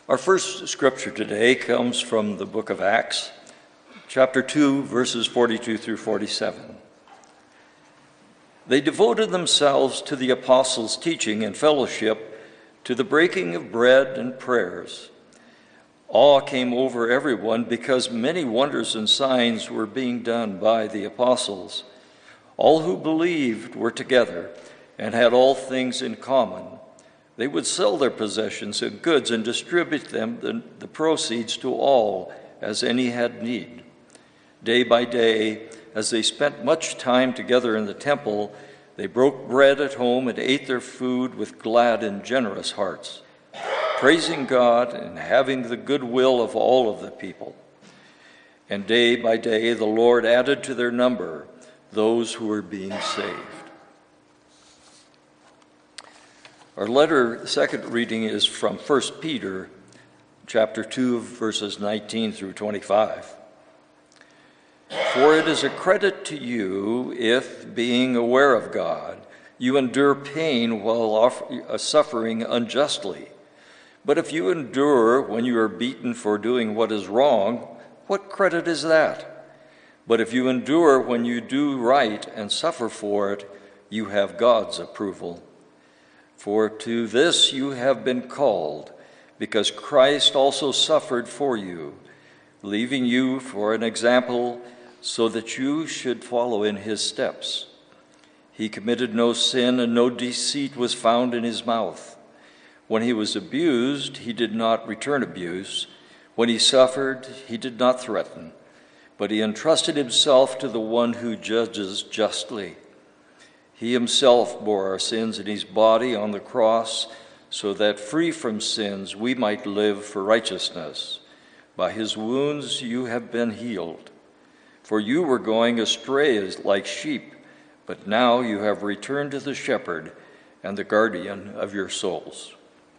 Our first scripture today comes from the book of Acts, chapter 2, verses 42 through 47. They devoted themselves to the apostles' teaching and fellowship, to the breaking of bread and prayers. Awe came over everyone because many wonders and signs were being done by the apostles. All who believed were together and had all things in common. They would sell their possessions and goods and distribute the proceeds to all as any had need. Day by day, as they spent much time together in the temple, they broke bread at home and ate their food with glad and generous hearts, praising God and having the goodwill of all of the people. And day by day, the Lord added to their number those who were being saved. Our second reading is from 1 Peter chapter 2, verses 19 through 25. For it is a credit to you if, being aware of God, you endure pain while suffering unjustly. But if you endure when you are beaten for doing what is wrong, what credit is that? But if you endure when you do right and suffer for it, you have God's approval. For to this you have been called, because Christ also suffered for you, leaving you for an example so that you should follow in his steps. He committed no sin, and no deceit was found in his mouth. When he was abused, he did not return abuse. When he suffered, he did not threaten, but he entrusted himself to the one who judges justly. He himself bore our sins in his body on the cross, so that free from sins we might live for righteousness. By his wounds you have been healed. For you were going astray like sheep, but now you have returned to the shepherd and the guardian of your souls.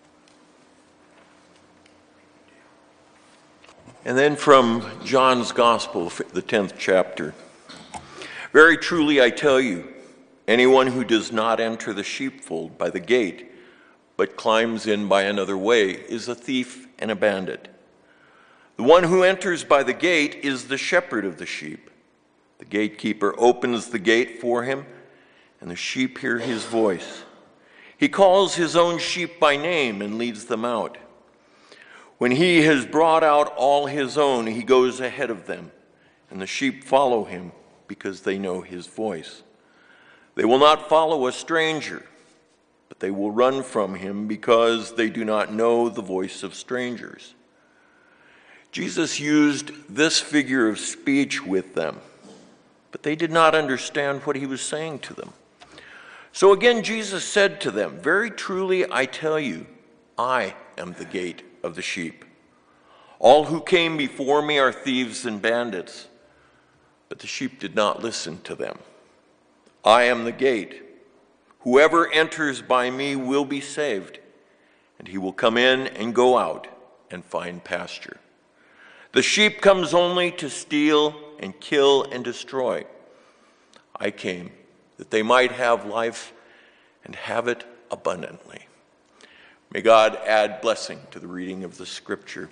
And then from John's Gospel, the 10th chapter. Very truly I tell you, anyone who does not enter the sheepfold by the gate, but climbs in by another way, is a thief and a bandit. The one who enters by the gate is the shepherd of the sheep. The gatekeeper opens the gate for him, and the sheep hear his voice. He calls his own sheep by name and leads them out. When he has brought out all his own, he goes ahead of them, and the sheep follow him because they know his voice. They will not follow a stranger, but they will run from him because they do not know the voice of strangers. Jesus used this figure of speech with them, but they did not understand what he was saying to them. So again, Jesus said to them, very truly I tell you, I am the gate of the sheep. All who came before me are thieves and bandits, but the sheep did not listen to them. I am the gate. Whoever enters by me will be saved, and he will come in and go out and find pasture. The sheep comes only to steal and kill and destroy. I came that they might have life and have it abundantly. May God add blessing to the reading of the scripture.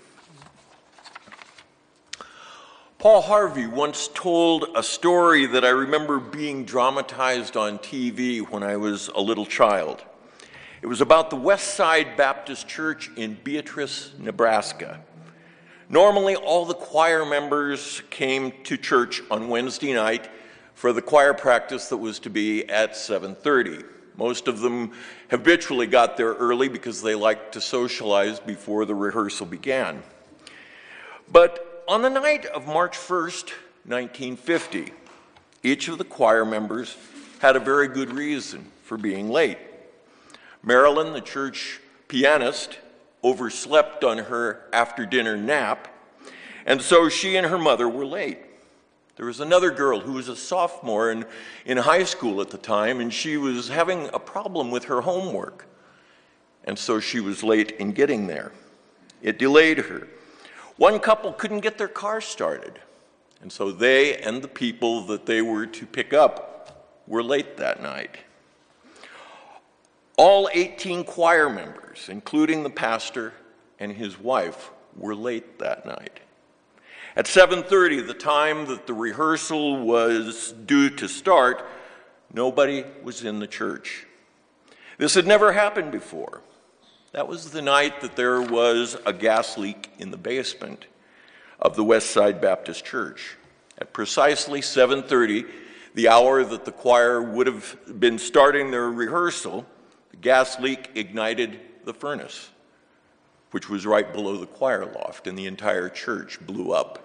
Paul Harvey once told a story that I remember being dramatized on TV when I was a little child. It was about the West Side Baptist Church in Beatrice, Nebraska. Normally, all the choir members came to church on Wednesday night for the choir practice that was to be at 7:30. Most of them habitually got there early because they liked to socialize before the rehearsal began. But on the night of March 1st, 1950, each of the choir members had a very good reason for being late. Marilyn, the church pianist, overslept on her after-dinner nap, and so she and her mother were late. There was another girl who was a sophomore in high school at the time, and she was having a problem with her homework, and so she was late in getting there. It delayed her. One couple couldn't get their car started, and so they and the people that they were to pick up were late that night. All 18 choir members, including the pastor, and his wife were late that night. At 7:30, the time that the rehearsal was due to start, nobody was in the church. This had never happened before. That was the night that there was a gas leak in the basement of the Westside Baptist Church. At precisely 7:30, the hour that the choir would have been starting their rehearsal, the gas leak ignited the furnace, which was right below the choir loft, and the entire church blew up.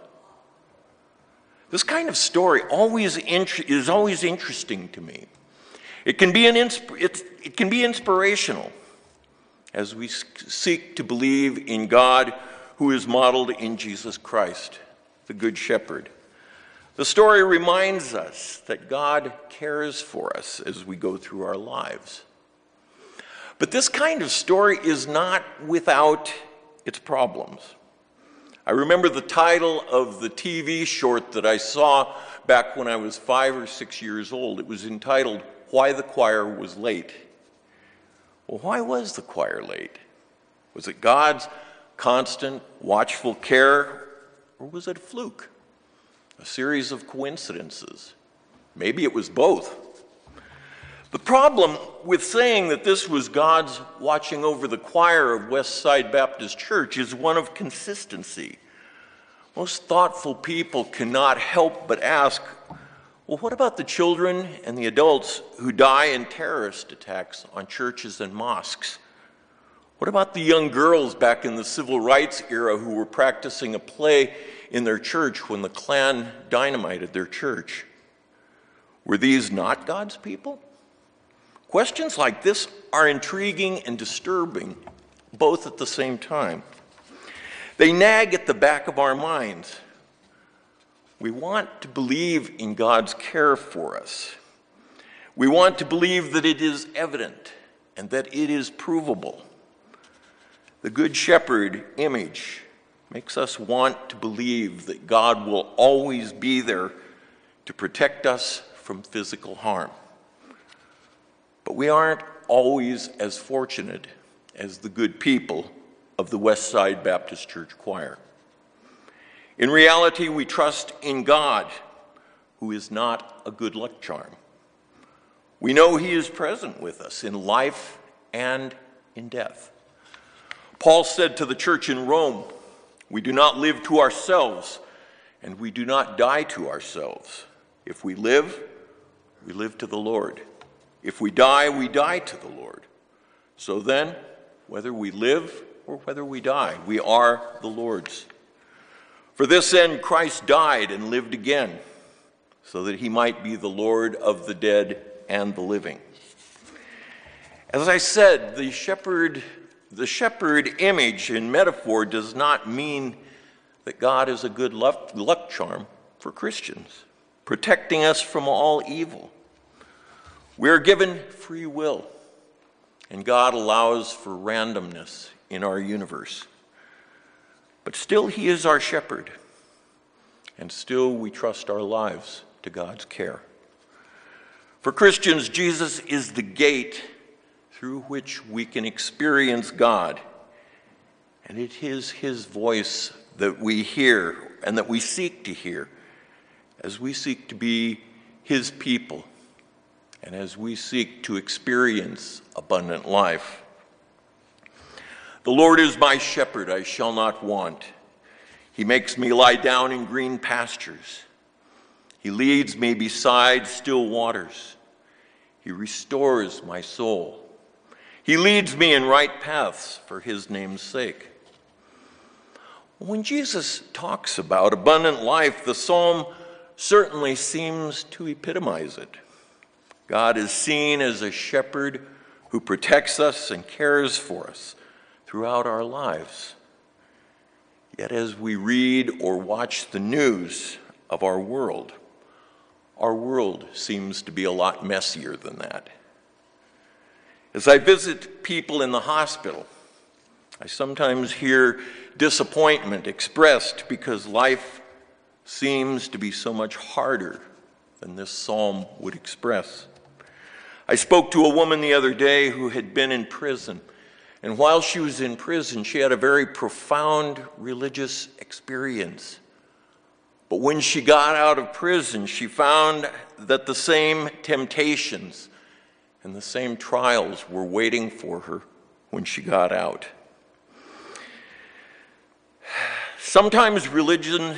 This kind of story is always interesting to me. It can be inspirational as we seek to believe in God who is modeled in Jesus Christ, the Good Shepherd. The story reminds us that God cares for us as we go through our lives. But this kind of story is not without its problems. I remember the title of the TV short that I saw back when I was 5 or 6 years old. It was entitled, "Why the Choir Was Late." Well, why was the choir late? Was it God's constant, watchful care, or was it a fluke? A series of coincidences? Maybe it was both. The problem with saying that this was God's watching over the choir of Westside Baptist Church is one of consistency. Most thoughtful people cannot help but ask, well, what about the children and the adults who die in terrorist attacks on churches and mosques? What about the young girls back in the civil rights era who were practicing a play in their church when the Klan dynamited their church? Were these not God's people? Questions like this are intriguing and disturbing, both at the same time. They nag at the back of our minds. We want to believe in God's care for us. We want to believe that it is evident and that it is provable. The Good Shepherd image makes us want to believe that God will always be there to protect us from physical harm. But we aren't always as fortunate as the good people of the Westside Baptist Church Choir. In reality, we trust in God, who is not a good luck charm. We know he is present with us in life and in death. Paul said to the church in Rome, "We do not live to ourselves, and we do not die to ourselves. If we live to the Lord. If we die to the Lord. So then, whether we live or whether we die, we are the Lord's. For this end Christ died and lived again, so that he might be the Lord of the dead and the living." As I said, the shepherd image and metaphor does not mean that God is a good luck charm for Christians, protecting us from all evil. We are given free will, and God allows for randomness in our universe. But still, he is our shepherd, and still we trust our lives to God's care. For Christians, Jesus is the gate through which we can experience God, and it is his voice that we hear and that we seek to hear as we seek to be his people and as we seek to experience abundant life. The Lord is my shepherd, I shall not want. He makes me lie down in green pastures. He leads me beside still waters. He restores my soul. He leads me in right paths for his name's sake. When Jesus talks about abundant life, the psalm certainly seems to epitomize it. God is seen as a shepherd who protects us and cares for us throughout our lives. Yet as we read or watch the news of our world seems to be a lot messier than that. As I visit people in the hospital, I sometimes hear disappointment expressed because life seems to be so much harder than this psalm would express. I spoke to a woman the other day who had been in prison And while she was in prison, she had a very profound religious experience. But when she got out of prison, she found that the same temptations and the same trials were waiting for her when she got out. Sometimes religion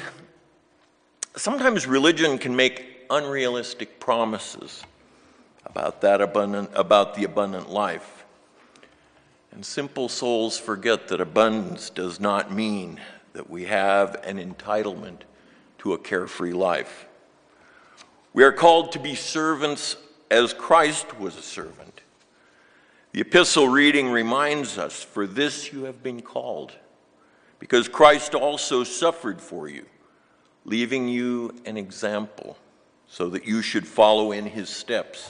can make unrealistic promises about the abundant life. And simple souls forget that abundance does not mean that we have an entitlement to a carefree life. We are called to be servants as Christ was a servant. The epistle reading reminds us, "For this you have been called, because Christ also suffered for you, leaving you an example, so that you should follow in his steps."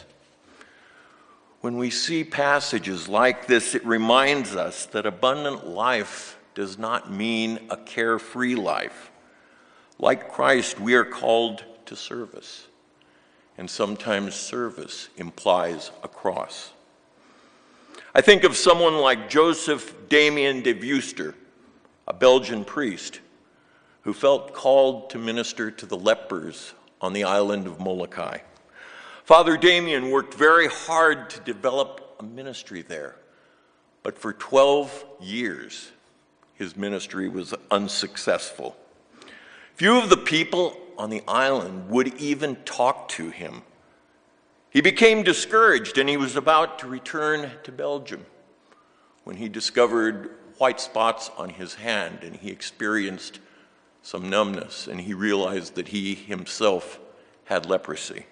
When we see passages like this, it reminds us that abundant life does not mean a carefree life. Like Christ, we are called to service, and sometimes service implies a cross. I think of someone like Joseph Damien de Veuster, a Belgian priest who felt called to minister to the lepers on the island of Molokai. Father Damien worked very hard to develop a ministry there, but for 12 years, his ministry was unsuccessful. Few of the people on the island would even talk to him. He became discouraged, and he was about to return to Belgium when he discovered white spots on his hand, and he experienced some numbness, and he realized that he himself had leprosy.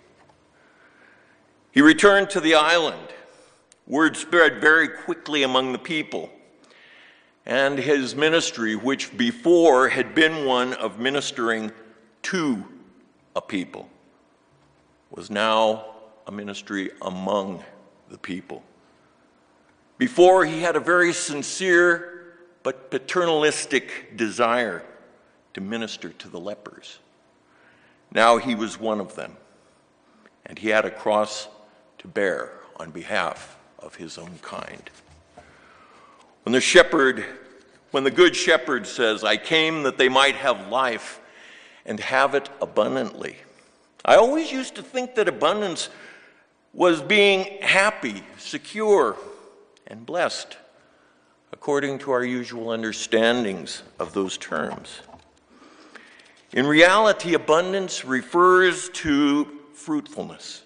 He returned to the island. Word spread very quickly among the people, and his ministry, which before had been one of ministering to a people, was now a ministry among the people. Before, he had a very sincere but paternalistic desire to minister to the lepers. Now he was one of them, and he had a cross to bear on behalf of his own kind. When the good shepherd says, "I came that they might have life and have it abundantly," I always used to think that abundance was being happy, secure, and blessed, according to our usual understandings of those terms. In reality, abundance refers to fruitfulness.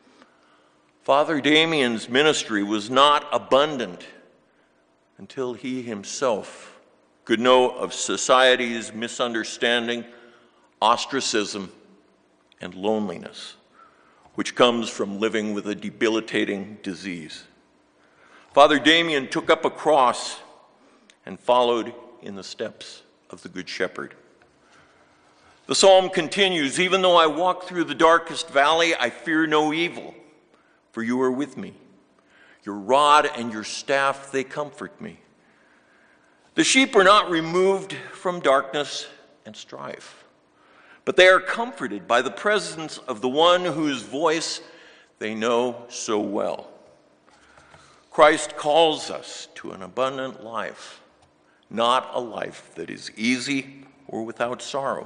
Father Damien's ministry was not abundant until he himself could know of society's misunderstanding, ostracism, and loneliness, which comes from living with a debilitating disease. Father Damien took up a cross and followed in the steps of the Good Shepherd. The psalm continues, "Even though I walk through the darkest valley, I fear no evil, for you are with me. Your rod and your staff, they comfort me." The sheep are not removed from darkness and strife, but they are comforted by the presence of the one whose voice they know so well. Christ calls us to an abundant life, not a life that is easy or without sorrow.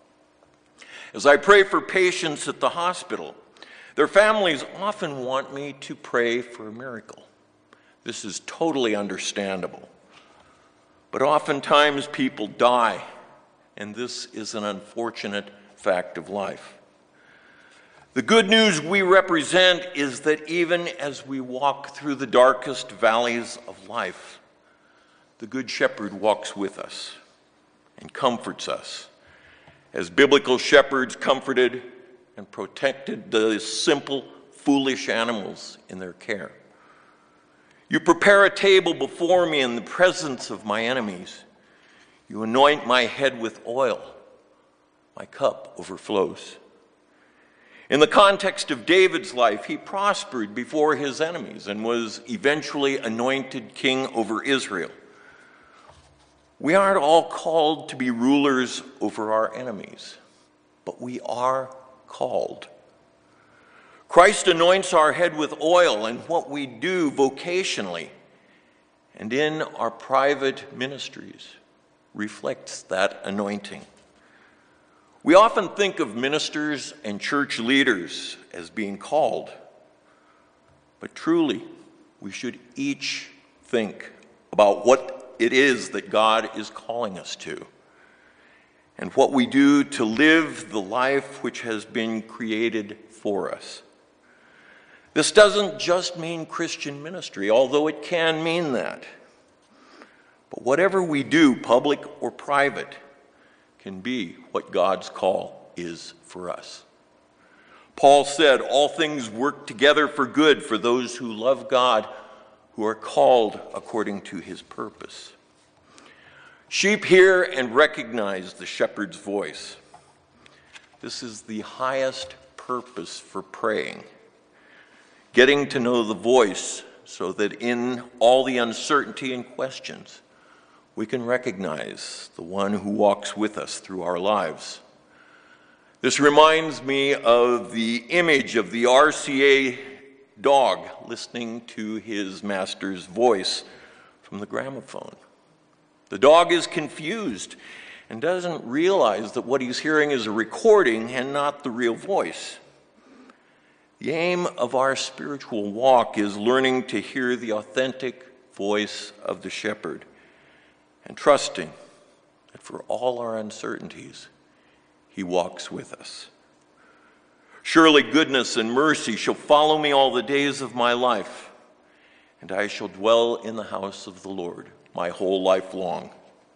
As I pray for patients at the hospital, their families often want me to pray for a miracle. This is totally understandable. But oftentimes people die, and this is an unfortunate fact of life. The good news we represent is that even as we walk through the darkest valleys of life, the Good Shepherd walks with us and comforts us, as biblical shepherds comforted and protected the simple, foolish animals in their care. "You prepare a table before me in the presence of my enemies. You anoint my head with oil. My cup overflows." In the context of David's life, he prospered before his enemies and was eventually anointed king over Israel. We aren't all called to be rulers over our enemies, but we are called. Christ anoints our head with oil in what we do vocationally and in our private ministries reflects that anointing. We often think of ministers and church leaders as being called, but truly, we should each think about what it is that God is calling us to, and what we do to live the life which has been created for us. This doesn't just mean Christian ministry, although it can mean that. But whatever we do, public or private, can be what God's call is for us. Paul said, "All things work together for good for those who love God, who are called according to his purpose." Sheep hear and recognize the shepherd's voice. This is the highest purpose for praying. Getting to know the voice so that in all the uncertainty and questions, we can recognize the one who walks with us through our lives. This reminds me of the image of the RCA dog listening to his master's voice from the gramophone. The dog is confused and doesn't realize that what he's hearing is a recording and not the real voice. The aim of our spiritual walk is learning to hear the authentic voice of the shepherd and trusting that for all our uncertainties, he walks with us. "Surely goodness and mercy shall follow me all the days of my life, and I shall dwell in the house of the Lord my whole life long."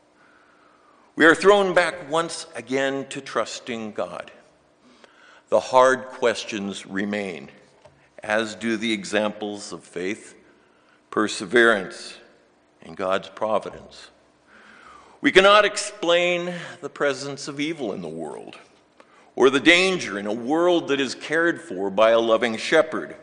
We are thrown back once again to trusting God. The hard questions remain, as do the examples of faith, perseverance, and God's providence. We cannot explain the presence of evil in the world, or the danger in a world that is cared for by a loving shepherd.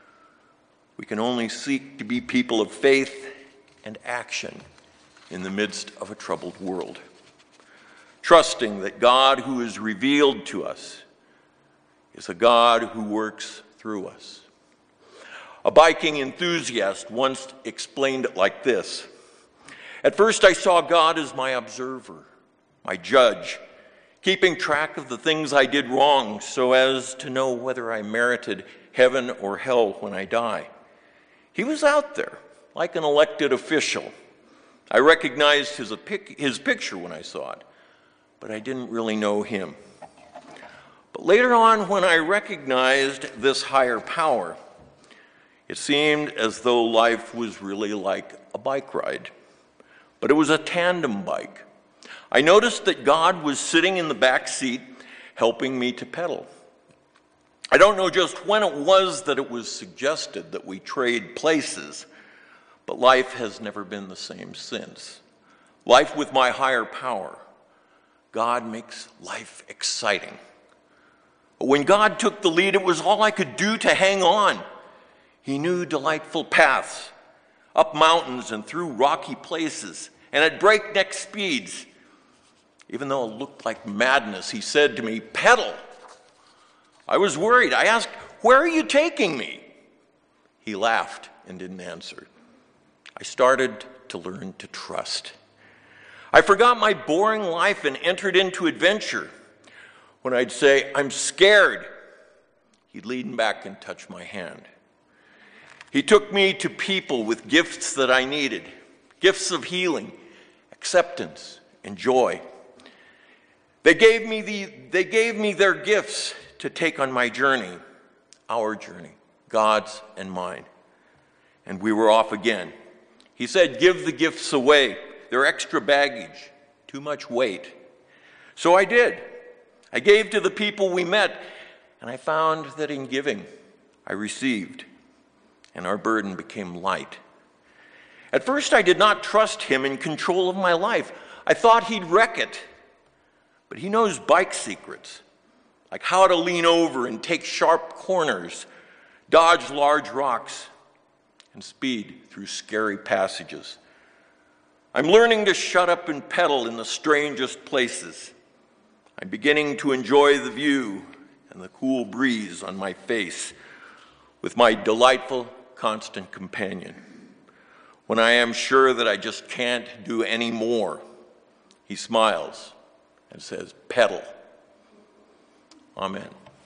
We can only seek to be people of faith and action in the midst of a troubled world, trusting that God who is revealed to us is a God who works through us. A biking enthusiast once explained it like this: "At first I saw God as my observer, my judge, keeping track of the things I did wrong so as to know whether I merited heaven or hell when I die. He was out there, like an elected official. I recognized his picture when I saw it, but I didn't really know him. But later on, when I recognized this higher power, it seemed as though life was really like a bike ride. But it was a tandem bike. I noticed that God was sitting in the back seat helping me to pedal. I don't know just when it was that it was suggested that we trade places, but life has never been the same since. Life with my higher power. God makes life exciting. But when God took the lead, it was all I could do to hang on. He knew delightful paths, up mountains and through rocky places, and at breakneck speeds. Even though it looked like madness, he said to me, 'Pedal.' I was worried. I asked, 'Where are you taking me?' He laughed and didn't answer. I started to learn to trust. I forgot my boring life and entered into adventure. When I'd say, 'I'm scared,' he'd lean back and touch my hand. He took me to people with gifts that I needed, gifts of healing, acceptance, and joy. They gave me their gifts to take on my journey, our journey, God's and mine. And we were off again. He said, 'Give the gifts away. They're extra baggage, too much weight.' So I did. I gave to the people we met, and I found that in giving, I received, and our burden became light. At first, I did not trust him in control of my life. I thought he'd wreck it. But he knows bike secrets, like how to lean over and take sharp corners, dodge large rocks, and speed through scary passages. I'm learning to shut up and pedal in the strangest places. I'm beginning to enjoy the view and the cool breeze on my face with my delightful, constant companion. When I am sure that I just can't do any more, he smiles and says, pedal. Amen.